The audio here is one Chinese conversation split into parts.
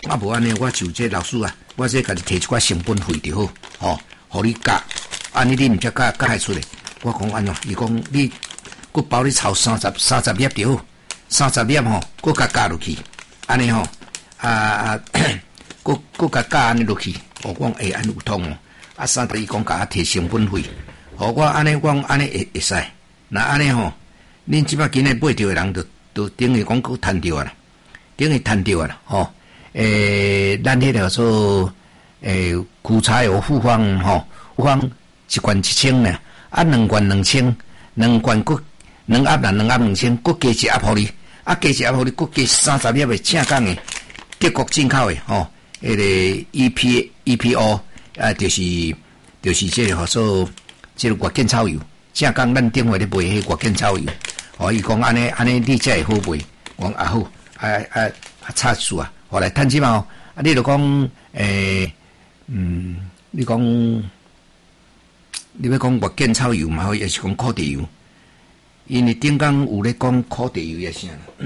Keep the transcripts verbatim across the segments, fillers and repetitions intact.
啊无安尼，我就这老师啊，我这家己摕一寡成本费就好，吼、哦，互你加，安尼你毋则加加害出来。我讲安怎？伊讲你，佮包你炒三十三十粒就好，三十粒吼，佮加加落去，安尼吼，啊啊，佮佮加加安尼落去，我讲会安有通哦。啊，三十伊讲甲我摕成本费，互我安尼讲安尼会会使。那安尼吼，恁即摆今日买着的人，就就等于讲佮趁着啊啦，等于趁着啊啦，吼、哦。诶，咱迄个说，诶，苦茶油复方吼，复方一罐一千呢，啊，两罐两千，两罐佮两盒啦，两盒两千，佮加一盒互你，啊，加一盒互你，佮加三十粒的正港的德国进口的吼，迄、那个 E P E P O 啊，就是就是这个说，这个月见草油，正港咱顶回咧卖迄月见草油，哦，伊讲安尼安尼你才会好卖，我讲啊好，啊啊啊差数啊。后来趁即嘛，啊，你就讲，诶、欸，嗯，你讲，你要讲月见草油嘛，好，也是讲苦地油，因为顶工有咧讲苦地油也啥啦，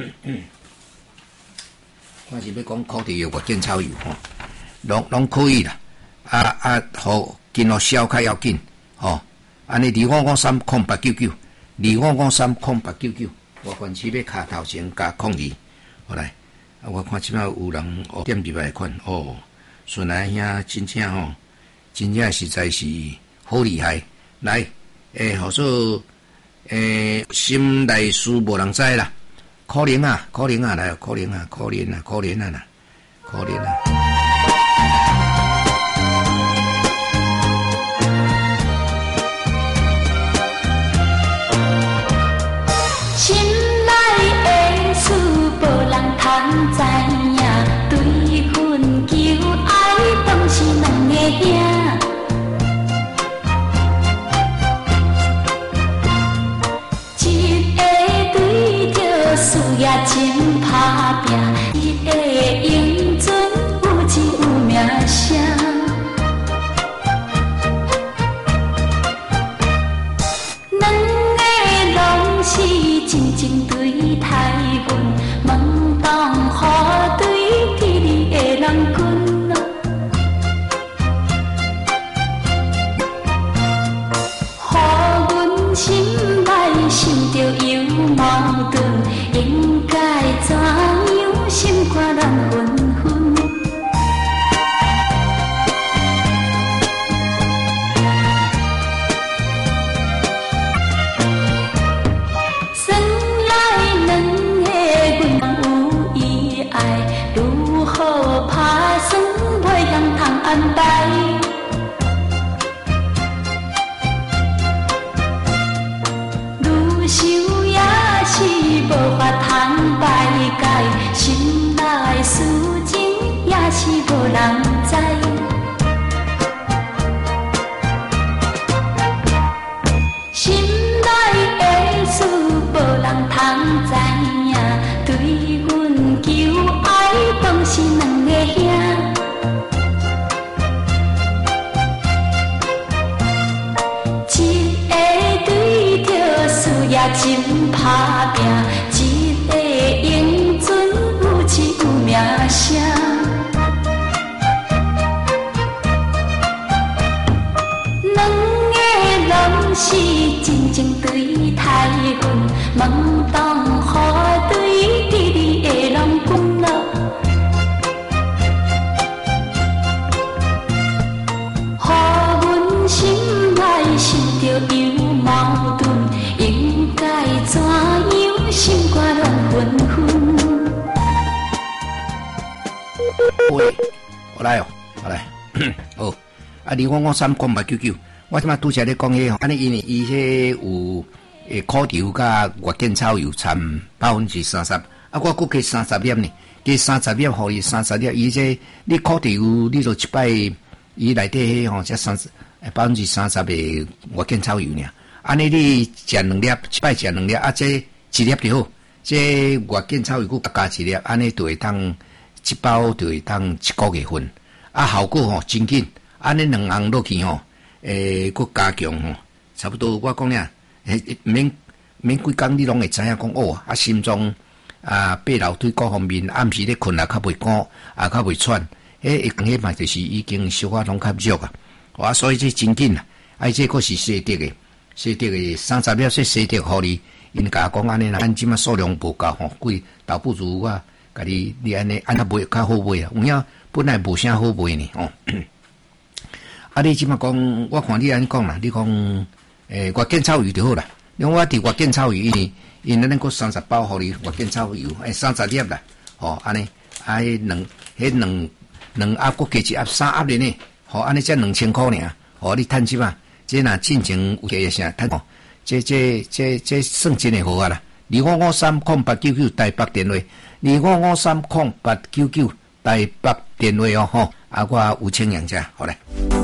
我是要讲苦地油、月见草油吼，拢拢可以啦，啊啊，好，紧哦消开要紧，吼，安尼二五五三空八九九，二五五三空八九九，我凡是要卡头前加空二，好来。啊，我看即摆有人哦点入来款哦，顺来遐真正吼，真正实在是好厉害。来，诶，好说诶，心内事无人知啦，可怜啊，可怜啊，来，可怜啊，可怜啊，可怜啊啦，可怜啊。 通知影，对阮求爱，当是两个兄。一个对着事业真打拼，一个英俊有钱有名声。两个拢是真正对待阮。当好对天理的人君啊，予阮心内心着有矛盾，应该怎样心肝人纷纷？生来两个阮。爱如何打算，袂通通安排？愈想也是无法通排解，心内事情也是无人知。心内的事无人通知影，对阮求爱当是两个兄。一个对着事业真打拼，一个英俊有钱有名声。两个拢是真正对待阮，问当好对地理的人君啦。予阮心内心着有矛盾，应该怎样心肝乱纷纷？ 喂，我来哦，我来，好，啊，二五五三空八九九，我即马拄则咧讲迄，安尼因为伊迄有诶苦油甲月见草油掺百分之三十，啊，我搁加三十粒呢，加三十粒，互伊三十粒，伊这你苦油你就一摆，伊内底迄吼才三十，百分之三十的月见草油尔，安尼你食两粒，一摆食两粒，啊，这一粒就好，这月见草油搁加一粒，安尼就会当一包就会当一个月份，啊，效果吼真紧，安尼两项落去吼，诶，搁加强吼，差不多我讲俩，诶，免免几工你拢会知影讲哦，啊，心脏啊，爬楼梯各方面，暗时咧困啊，较袂干，啊，较袂喘。迄一讲迄嘛，就是已經小可攏較弱啊。哇，所以這真緊啊！啊，這個是洗滌的，洗滌的三十粒說洗滌互你，因甲講安尼啦，咱即馬數量無夠吼，貴倒不如我甲你你安尼安較賣較好賣啊。有影本來無啥好賣呢哦。啊，你即馬講，我看你安尼講啦，你講誒月見草油就好啦。因為我佇月見草油，因為因咱個三十包互你月見草油，誒三十粒啦，吼安尼，啊，迄兩迄兩兩盒佫加一盒三盒哩呢。吼，安尼才兩千塊爾，吼你趁即嘛，這若進前有加啥趁？這這這這算真誒好啊啦！二五五三空八九九台北電話，二五五三空八九九台北電話哦，吼啊我有請人家，好嘞。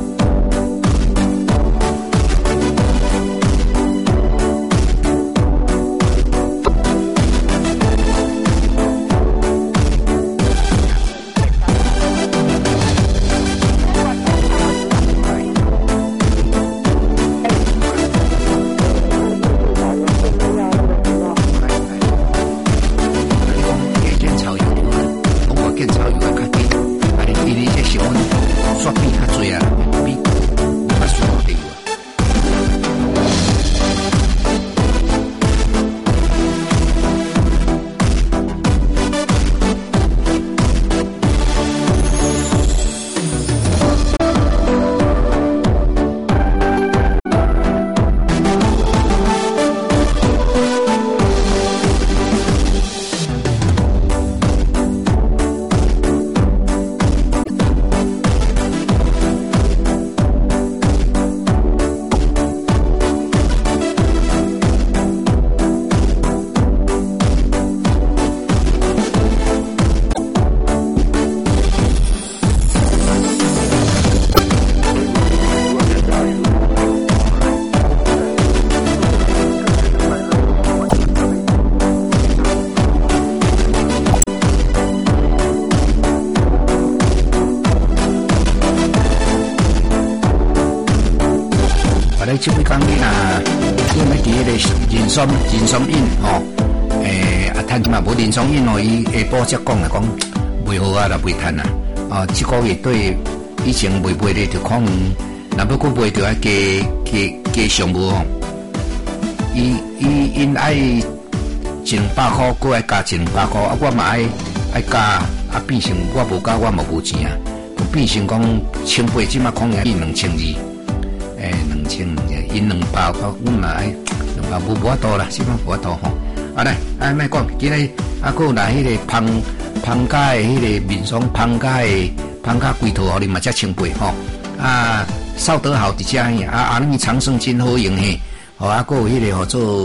即位讲你若因为伫迄个人参人参饮吼，诶啊，趁嘛无人参饮哦，伊下晡则讲来讲袂好啊，啦袂趁啊，哦，即个月对以前袂卖咧，就可能若要佫卖着爱加加加上无吼，伊伊因爱一两百箍，佫爱加一两百箍，啊，我嘛爱爱加，啊，变成我无加，我嘛无钱啊，变成讲千八即马可能变两千二。诶，两千因两包包，阮嘛爱两包无无法度啦，即摆无法度吼。啊来，啊莫讲，今日啊，佫有来迄个芳芳家诶，迄个面霜芳家诶，芳家龟头，互你嘛才千八吼。啊，邵德豪伫遮嘿，啊啊，你长生真好用嘿，吼啊，佫有迄个吼做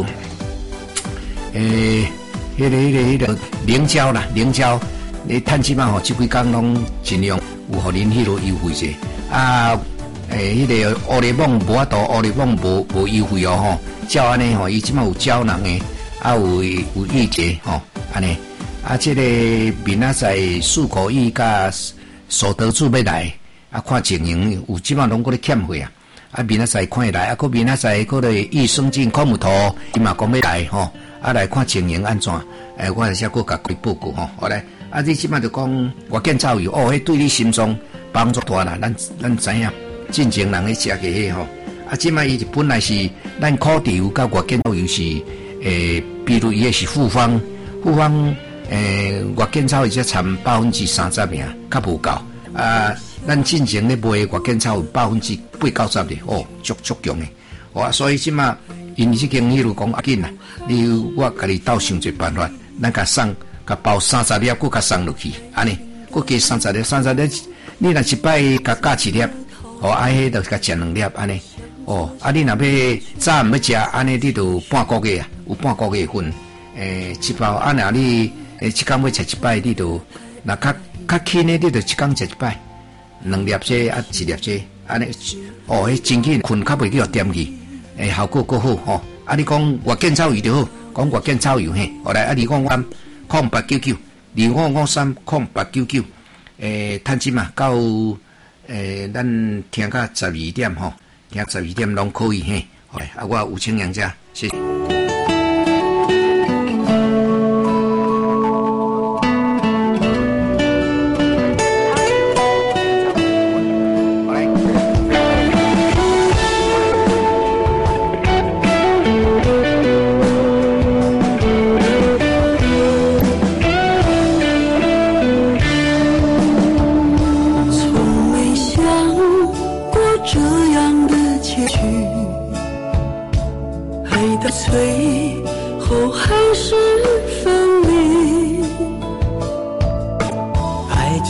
诶，迄个迄个迄个凝胶啦，凝胶，你趁即摆吼，即几工拢尽量有互恁迄落优惠者啊。诶，迄、那个欧力旺无法度，欧力旺无无优惠哦吼，照安尼吼，伊即马有胶囊诶，啊有有液体吼，安尼，啊，即、这个明仔载漱口液甲苏德珠要来，啊，看情形有即马拢搁咧欠货啊，啊，明仔载看会来，啊，搁明仔载搁咧益生菌康姆图，伊嘛讲要来吼，啊，来看情形安怎，诶，我则搁甲佢报告吼，好来，啊，你即马就讲月见草油，哦，迄对你心脏帮助大啦，咱咱知影。进前人咧食嘅迄吼，啊，即摆伊本來是咱烤地油甲月見草油是，誒，比如伊個是複方，複方誒月見草油只產百分之三十爾，較無夠。啊，咱進前咧賣月見草油百分之八九十咧，哦，足足強嘅。哇，所以即擺因即間迄路講要緊啦，你我甲你鬥想一辦法，咱甲送甲包三十粒，佫甲送落去，安尼，佫加三十粒，三十粒，你若一擺甲加一粒。哦，啊，迄著甲食兩粒安尼。哦，啊，你若要早唔要食，安尼你著半個月啊，有半個月份。誒，一包啊，若你誒一工要食一擺，你著若較較輕誒，你著一工食一擺，兩粒這啊，一粒這安尼。哦，迄真緊困較袂叫掂去，誒效果夠好吼。啊，你講月見草油著好，講月見草油嘿。後來啊，二五五三空八九九，二五五三空八九九，誒，趁錢嘛到。誒，咱聽到十二點吼，聽十二點攏可以嘿。好，啊，我有請人家，謝謝。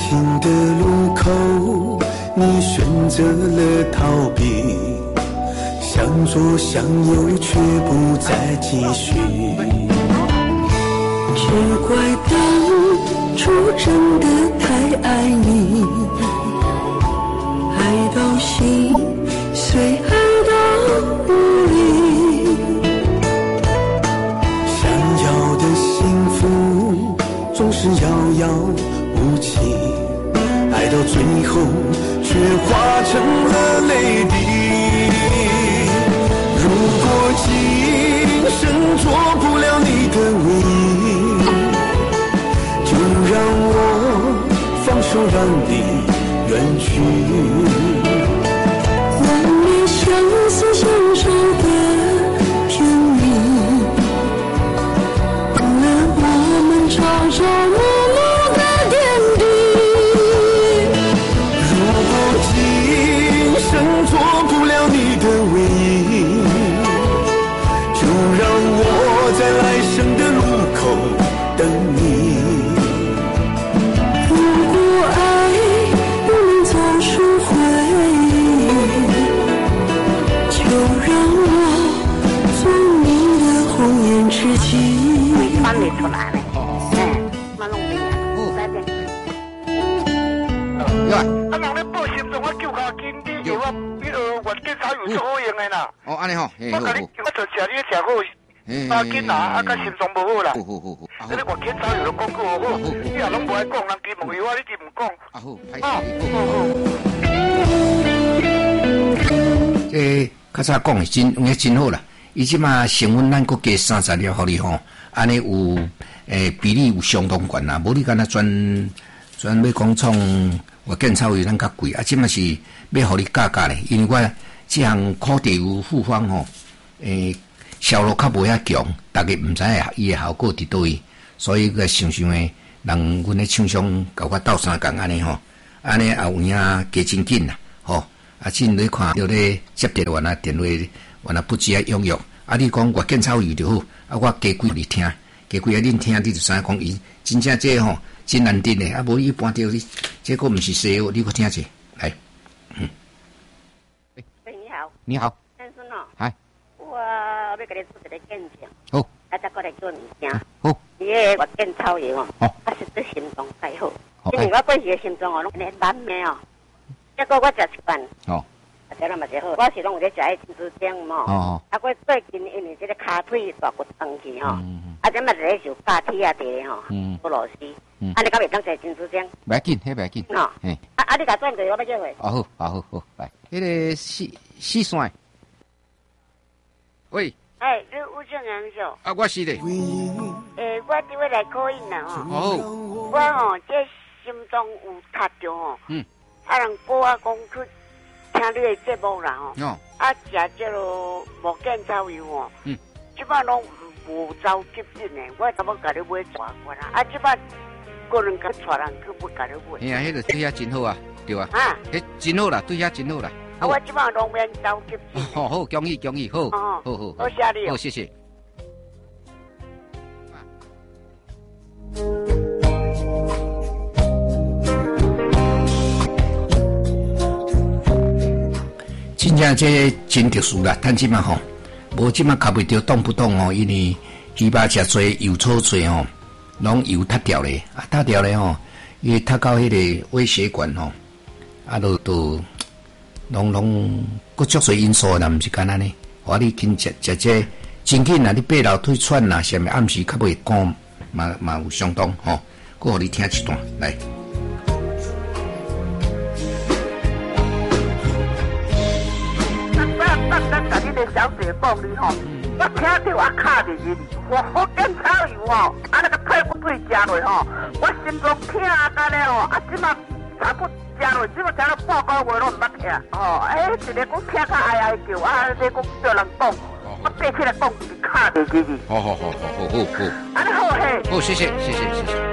情的路口，你选择了逃避，想左想右却不再继续。只怪当初真的太爱你，爱到心碎，爱到无力。想要的幸福总是遥遥无期，爱到最后却化成了泪滴。如果今生做不了你的唯一，就让我放手让你远去。我们相思相守的甜蜜，忘了我们朝朝暮暮的点滴。如果今生做不了你的唯一，就让我在来生的路口等你。如果爱不能走出回忆，就让我做你的红颜知己。 翻你出来了，嗯，我弄你啊，来边。 有啊。 啊，人咧报心中，我叫下经理，叫我迄个月见草油最好用的啦。 哦，安尼吼， 我甲你，我就食你食好，啊，紧啊，啊，甲心脏无好啦。好好好好。你咧月见草油都讲句好好，你也拢无爱讲，人家问伊我，你就唔讲。啊好，歹势。好好。 这较早讲的真，应该真好啦。伊即马成分咱国加三十粒，互你吼，安尼有诶比例有相当悬啦。无你敢若专专要讲创月见草油咱较贵，啊，即马是要互你价格咧，因为我即项苦地油复方吼，诶。销路较无遐强，大家毋知影伊诶效果伫倒位，所以个想想诶，人阮诶厂商甲我斗相共安尼吼，安尼也有影加真紧啦，吼，啊，真你看着咧接电话啊电话，原来不止啊用药，啊，你讲月见草油就好，啊，我加几你听，加几啊恁听，你就知影讲伊真正这吼真难听诶，啊，无一般着你，这个毋是西药，你搁听者，来，嗯， 喂，你好， 你好， 先生哦， 嗨。 我要给你做一个见证， 好， 啊，再过来做物件， 好， 伊个月见草油哦， 哦， 啊，实质心脏太好，因为我过去个心脏哦，拢咧慢咩哦，结果我食一饭， 哦， 啊，这样嘛就好，我是拢有咧食迄珍珠精嘛， 哦， 啊，我最近因为这个骹腿大骨长去吼，啊，这嘛就咧受假体啊地吼，嗯，俄罗斯，啊，你敢袂当食珍珠精？ 袂要紧，迄袂要紧， 喏，嘿，啊啊，你甲转对我要叫回， 哦好，啊好好，来，迄个四四线，喂。 哎，你吴正阳少？ 啊，我是咧。 诶，我伫要来考印啦吼。 哦。 我吼这心脏有塌着吼。嗯。啊，人报我讲去听你的节目啦吼。哦。啊，食这落无见草油吼。嗯。即摆拢无走急诊的，我怎么甲你买抓过啦？啊，即摆个人甲带人去不甲你买。 哎呀，迄个对遐真好啊，对啊。 啊。 迄真好啦，对遐真好啦。 啊，我即摆拢免走急诊。 好好，恭喜恭喜，好，好好， 好谢你， 好谢谢。真正这真特殊啦，但即马吼，无即马靠袂着动不动哦，因为鱼肉食多，油炒多吼，拢油塌掉咧，啊塌掉咧吼，伊会塌到迄个微血管吼，啊都都。拢拢各足侪因素啦，毋是干安尼。我你紧食食这真紧啦，你爬楼梯喘啦，啥物暗时较袂讲，嘛嘛有相当吼。我互你听一段来。 咱咱咱咱甲你个小姐讲你吼，我听到我卡伫去，我好见草油吼，啊那个退不退食落吼，我心脏痛甲了吼，啊即马差不。食落，只要食到半个月拢唔捌听，哦，哎，一个讲听较哀哀叫，啊，一个讲叫人讲，我爬起来讲是卡地去去。 好好好好好好好。 安尼好嘿。 好，谢谢谢谢谢谢。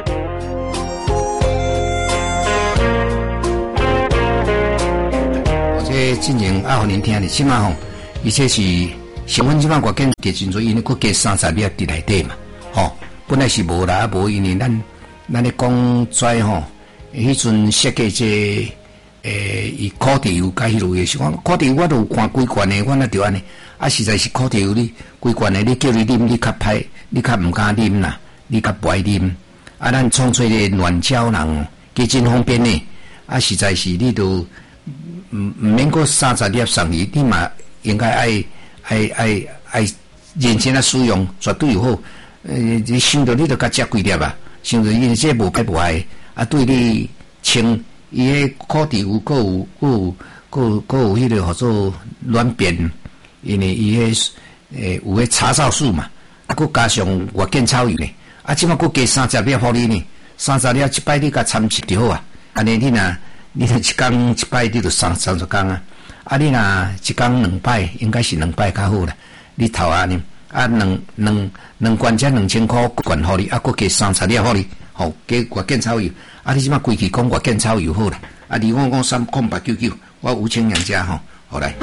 我这进前啊，互您听的，起码吼，伊这是成分即摆我见跌真多，因为佫加三十粒伫内底嘛，吼，本来是无啦，无因为咱咱咧讲跩吼。 迄阵设计这诶，伊苦地油甲迄落个是讲苦地油，我都有看几罐的，我那就安尼。啊，实在是苦地油，你几罐的，你叫你啉，你较歹，你较毋敢啉啦，你较不爱啉。啊，咱创出个暖胶囊，计真方便呢。啊，实在是你都毋毋免过三十粒送伊，你嘛应该爱爱爱爱认真啊使用，绝对有好。呃，你想到你都甲食几粒啊？想到因这无歹无害，啊，对你清伊迄苦地油，佮有佮有佮有佮有迄个叫做软便。因为伊迄诶有迄茶皂素嘛，啊，佮加上月见草油呢，啊，即马佮加三十粒互你呢，三十粒一摆你甲参食就好啊。安尼你若你若一工一摆你就三三十工啊，啊，你若一工两摆，应该是两摆较好啦。你头安尼，啊，两两两罐才两千箍罐互你，啊，佮加三十粒互你，吼，加月见草油，啊，你即马规气讲月见草油好啦，啊，二五五三空八九九，我吴清养家吼，好来。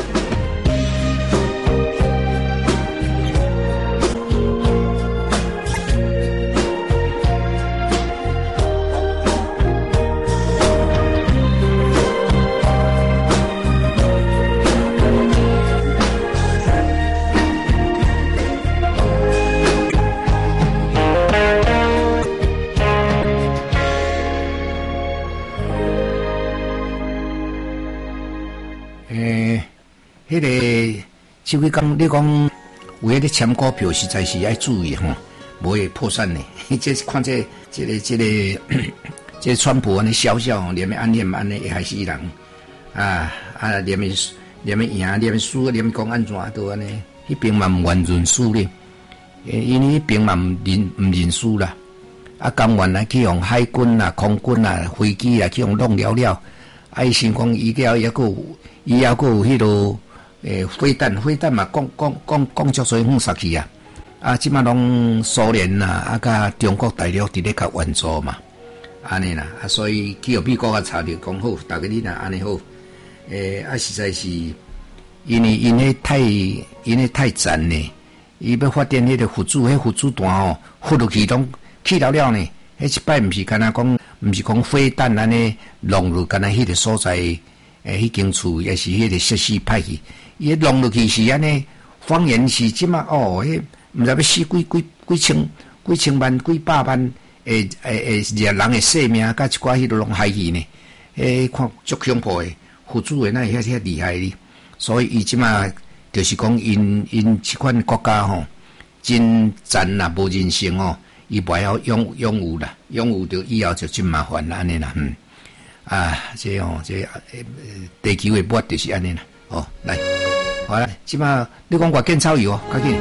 迄、那个即位讲，你讲有迄个签股票，实在是要注意吼，无会破产呢。这是看这这个这个这个川普安尼笑笑，连面安念安尼会害死人啊啊！连面连面赢，连面输，连面讲安怎都安尼，迄边嘛毋愿认输咧，因为迄边嘛毋认毋认输啦。啊，甘愿来去用海军啦、空军啦、飞机啦去用弄了了，啊，伊先讲伊了抑个有，伊抑个有迄落。诶，飞弹，飞弹嘛，讲讲讲讲足侪放杀去啊！啊，即马拢苏联呐，啊，甲中国大陆伫咧甲援助嘛，安尼啦，啊，所以去互美国啊查着讲好，逐个你若安尼好，诶，啊，实在是因为因迄太因迄太赞呢，伊要发展迄个核子，迄核子弹吼，发落去拢去了了呢，迄一摆毋是干那讲，毋是讲飞弹安尼弄入干那迄个所在，诶，迄间厝也是迄个设施歹去。伊弄落去是安尼，方言是即马哦，迄毋知要死几几几千几千万几百万诶诶诶人诶性命，甲一寡迄落拢害去呢。诶，看足恐怖诶，辅助诶那遐遐厉害哩。所以伊即马就是讲因因即款国家吼，真赞啦，无人性哦，伊袂晓拥拥有啦，拥有着以后就真麻烦啦，安尼啦，嗯啊，这哦这呃地球诶末就是安尼啦。哦，来，好啦，即马你讲月见草油哦，赶紧。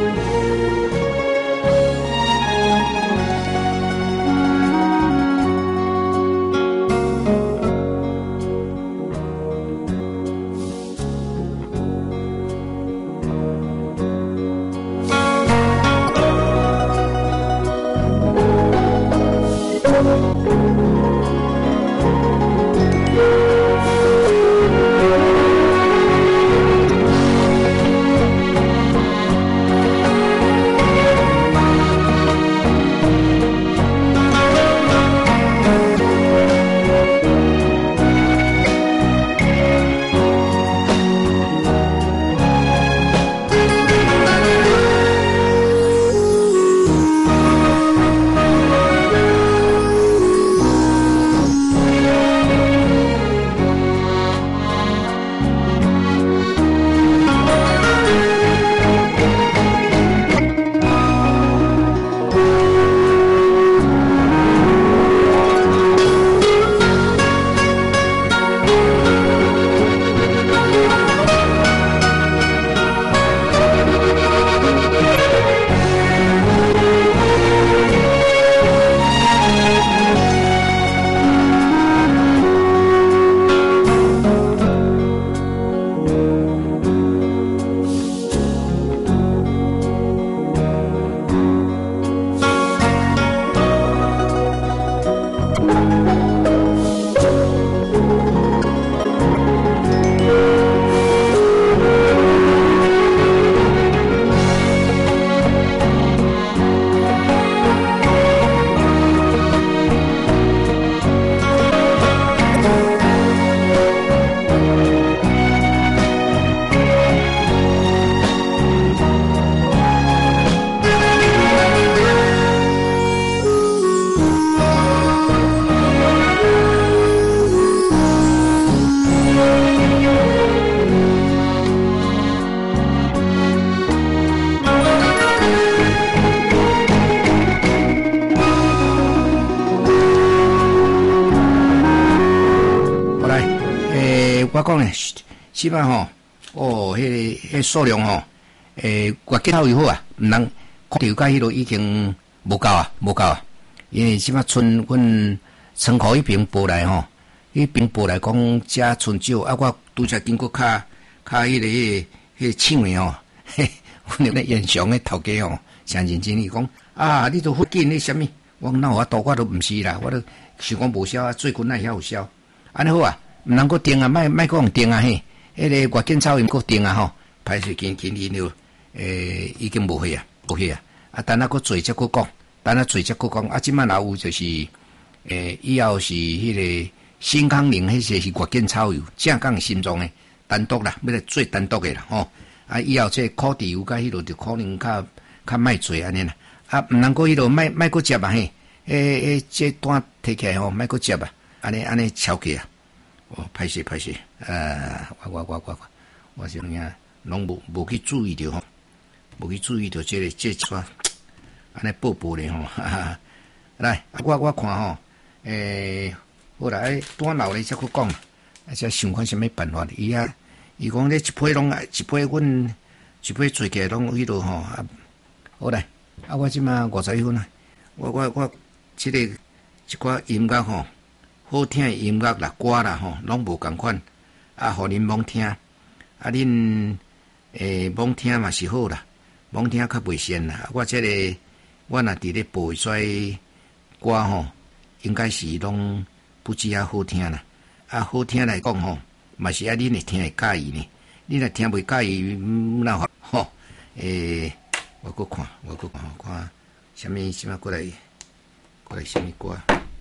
诶，我讲咧，起码吼，哦，迄、那个迄数量吼，诶，月经草油好啊，毋通看到甲迄落已经无够啊，无够啊，因为起码剩阮仓库迄边报来吼，迄边报来讲遮剩少，啊，我拄则经过较较迄、那个迄、那个厂诶吼，嘿，阮咧现场诶头家吼，诚认真伊讲啊，你都附近迄啥物？我哪有法度，我都毋是啦，我都想讲无销啊，最近哪会晓有销？安尼好啊。毋通阁定啊，莫莫讲定啊嘿！迄、那个月见草因阁定啊吼，歹势今今年了，诶、已经无去啊，无去啊！啊，等下阁做则阁讲，等下做则阁讲，啊，即摆若有就是，诶、以後是迄個新康寧迄些是月見草油，正港心臟誒，單獨啦，要來做單獨誒啦吼！啊，以後即烤地油甲迄落就可能較較莫做安尼啦，啊，毋通閣迄落莫莫閣接啊嘿！誒誒，即單摕起來吼，莫閣接啊，安尼安尼超起啊！哦，歹勢歹勢，呃，我我我我我是影攏無無去注意着吼，無去注意着即、這個即個安尼報報咧吼，哈哈。來，我我看吼，誒、欸，好啦，誒，單老咧則去講，啊，則想看啥物辦法？伊啊，伊講咧一批攏一批，阮一批做起來攏迄落吼，啊，好來，啊，我即馬五十一分啊，我我我即、這個一寡音樂吼。好聽的音樂啦、歌啦吼，攏無共款，啊，互恁罔聽，啊，恁誒罔聽嘛是好啦，罔聽較袂先啦。我即、這個我若佇咧播出歌吼，應該是攏不止啊好聽啦，啊好聽來講吼，嘛是啊恁會聽會介意呢，恁若聽袂介意，毋哪好吼？誒、欸，我閣看，我閣看，看啥物啥物過來，過來啥物歌？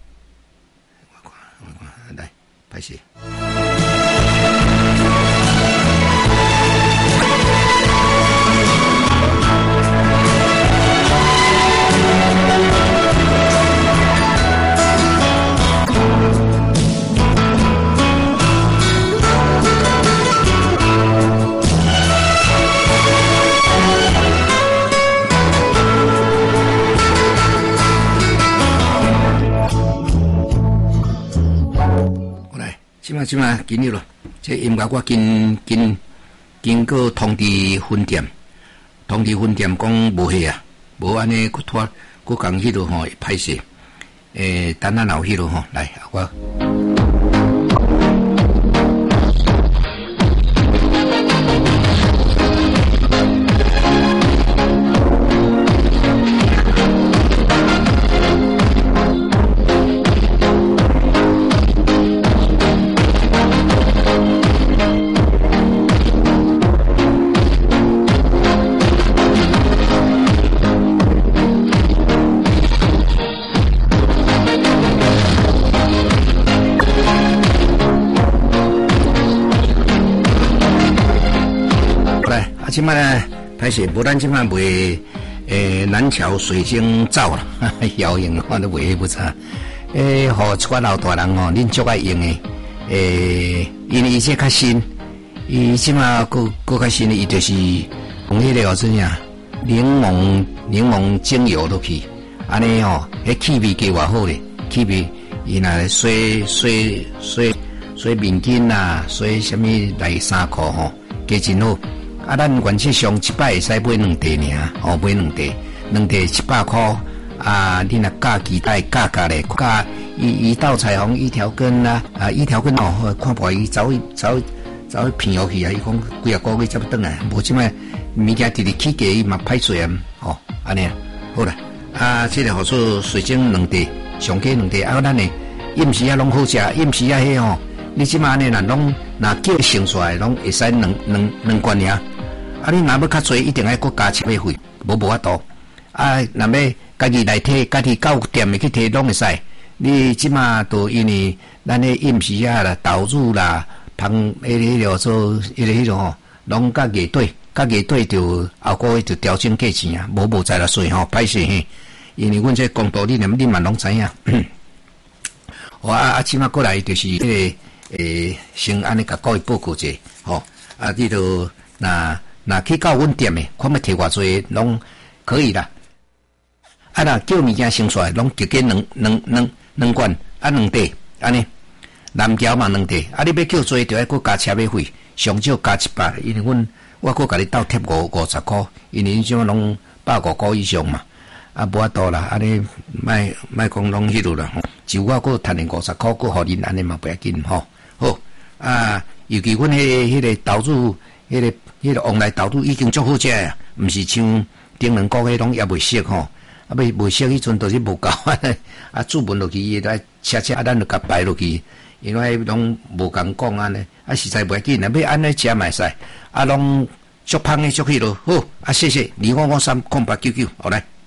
來，歹勢。即嘛即嘛緊要咯，即音樂我經經經過通知分店，通知分店講無去啊，無安尼佫拖佫講迄落吼歹勢，誒等下有迄落吼來我。即摆呢，歹勢無咱即擺賣誒南橋水晶皂啦，謠言我都賣不差。誒，互一寡老大人吼，恁足愛用誒。誒，因為伊這較新，伊即擺佫佫較新，伊就是用迄個叫怎樣檸檬檸檬精油落去，安尼吼，迄氣味加偌好咧，氣味伊若洗洗洗洗面巾啊，洗啥物內衫褲吼，加真好。啊，咱原則上一擺會使買兩袋爾，哦，買兩袋，兩袋一百塊。啊，你若加期待加價咧，加伊伊到彩虹一條根啦，啊，一條根哦，看破伊走去走走去騙落去啊！伊講幾啊個月才要轉來，無即擺物件直直起價伊嘛歹做啊，吼，安尼啊，好啦，啊，即個好處水晶兩袋，上加兩袋，啊，咱誒飲食啊攏好食，飲食啊迄吼，你即擺安尼若攏若叫成出來，攏會使兩兩兩罐爾。啊！你若要較濟，一定愛閣加車費，無無法度。啊，若要家己來摕，家己到店裡去摕，攏會使。你即馬都因為咱誒飲食啊啦、豆乳啦、芳迄個做迄個迄個吼，攏甲月底，甲月底就後個月就調整價錢啊，無無再來稅吼，歹勢嘿。因為阮這公道，你你你嘛攏知影。我啊啊，即馬過來就是迄、那個誒，先安尼甲各位報告者，吼啊，你都那。若去到阮店誒，看要摕偌濟，攏可以啦。啊，若叫物件生出來，攏直接兩兩兩兩罐，啊兩袋，安尼。 南桥嘛两地，啊，你要叫做就要搁加车马费，上少加一百，因为阮我搁甲你倒贴五五十箍，因为即马拢百五箍以上嘛，啊，无法度啦，安尼莫莫讲拢迄落啦，就我搁趁你五十箍，搁互恁安尼嘛不要紧吼，好啊，尤其阮迄、那个迄、那个投资，迄、那个迄、那个往来投资已经足好食啊，毋是像顶两个月拢也未熟吼。啊，未未熟迄阵就是无够啊！注文落去，伊来车车啊，咱就甲摆落去，因为拢无共讲安尼，啊实在袂紧，要安尼食嘛使，啊拢足芳诶足迄落好啊！谢谢，二五五三空八九九，好来。